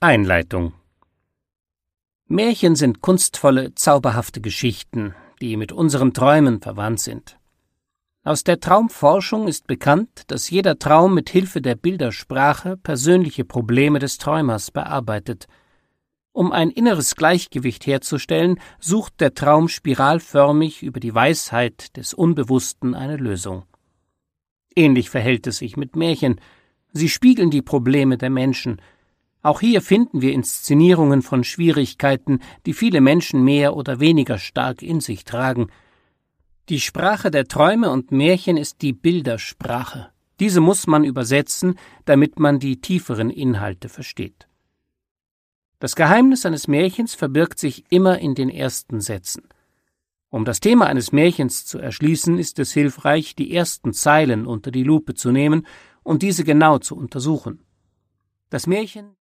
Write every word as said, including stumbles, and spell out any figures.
Einleitung. Märchen sind kunstvolle, zauberhafte Geschichten, die mit unseren Träumen verwandt sind. Aus der Traumforschung ist bekannt, dass jeder Traum mit Hilfe der Bildersprache persönliche Probleme des Träumers bearbeitet. Um ein inneres Gleichgewicht herzustellen, sucht der Traum spiralförmig über die Weisheit des Unbewussten eine Lösung. Ähnlich verhält es sich mit Märchen. Sie spiegeln die Probleme der Menschen. Auch hier finden wir Inszenierungen von Schwierigkeiten, die viele Menschen mehr oder weniger stark in sich tragen. Die Sprache der Träume und Märchen ist die Bildersprache. Diese muss man übersetzen, damit man die tieferen Inhalte versteht. Das Geheimnis eines Märchens verbirgt sich immer in den ersten Sätzen. Um das Thema eines Märchens zu erschließen, ist es hilfreich, die ersten Zeilen unter die Lupe zu nehmen und diese genau zu untersuchen. Das Märchen